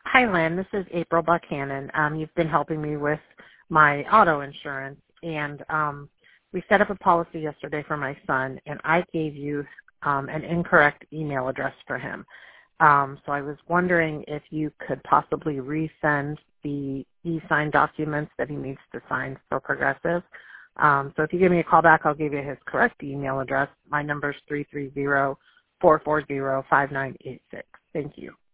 Hi, Lynn. This is April Buchanan. You've been helping me with my auto insurance, and we set up a policy yesterday for my son, and I gave you an incorrect email address for him. So I was wondering if you could possibly resend the e-sign documents that he needs to sign for Progressive. So if you give me a call back, I'll give you his correct email address. My number is 330-440-5986. Thank you.